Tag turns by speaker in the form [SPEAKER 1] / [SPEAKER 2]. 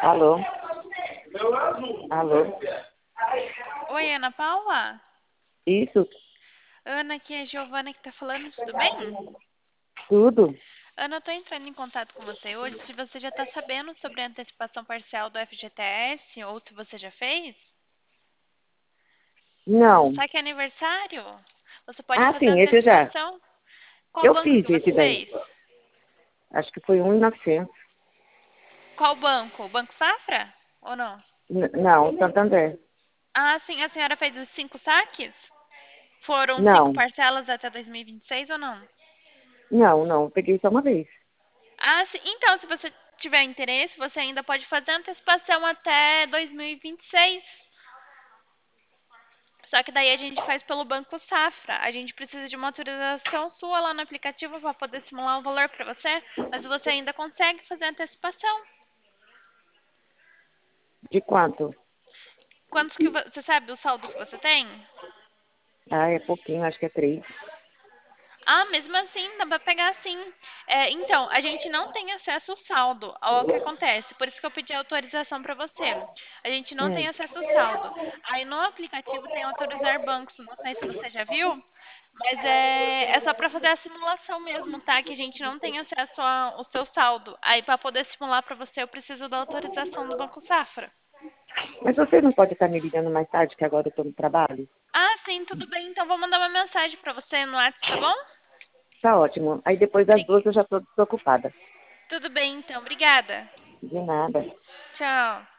[SPEAKER 1] Alô? Alô?
[SPEAKER 2] Oi, Ana Paula?
[SPEAKER 1] Isso?
[SPEAKER 2] Ana, aqui é a Giovana que tá falando, tudo bem?
[SPEAKER 1] Tudo?
[SPEAKER 2] Ana, eu tô entrando em contato com você hoje se você já tá sabendo sobre a antecipação parcial do FGTS ou se você já fez. Do
[SPEAKER 1] Não.
[SPEAKER 2] saque aniversário? Você pode
[SPEAKER 1] Ah,
[SPEAKER 2] fazer
[SPEAKER 1] sim, esse já.
[SPEAKER 2] antecipação. Qual
[SPEAKER 1] Eu
[SPEAKER 2] banco
[SPEAKER 1] fiz
[SPEAKER 2] que
[SPEAKER 1] esse
[SPEAKER 2] você
[SPEAKER 1] daí.
[SPEAKER 2] fez?
[SPEAKER 1] Acho que foi 1.900.
[SPEAKER 2] Qual banco? O Banco Safra? Ou não?
[SPEAKER 1] Não, Santander.
[SPEAKER 2] Ah, sim, a senhora fez os 5 saques? Foram 5
[SPEAKER 1] Não.
[SPEAKER 2] parcelas até 2026 ou não?
[SPEAKER 1] Não. Eu peguei só uma vez.
[SPEAKER 2] Ah, sim. Então, se você tiver interesse, você ainda pode fazer antecipação até 2026. Só que daí a gente faz pelo Banco Safra. A gente precisa de uma autorização sua lá no aplicativo para poder simular o valor para você, mas você ainda consegue fazer antecipação.
[SPEAKER 1] De quanto?
[SPEAKER 2] Quantos que você sabe o saldo que você tem?
[SPEAKER 1] Ah, é pouquinho, acho que é 3.
[SPEAKER 2] Ah, mesmo assim, dá pra pegar sim. É, então, a gente não tem acesso ao saldo, ao que acontece. Por isso que eu pedi autorização para você. A gente não tem acesso ao saldo. Aí no aplicativo tem autorizar bancos. Não sei se você já viu, mas é só para fazer a simulação mesmo, tá? Que a gente não tem acesso ao seu saldo. Aí para poder simular para você, eu preciso da autorização do Banco Safra.
[SPEAKER 1] Mas você não pode estar me ligando mais tarde, que agora eu tô no trabalho?
[SPEAKER 2] Ah, sim, tudo bem. Então vou mandar uma mensagem para você no WhatsApp, tá bom?
[SPEAKER 1] Tá ótimo. Aí depois das 2 eu já tô desocupada.
[SPEAKER 2] Tudo bem, então. Obrigada.
[SPEAKER 1] De nada.
[SPEAKER 2] Tchau.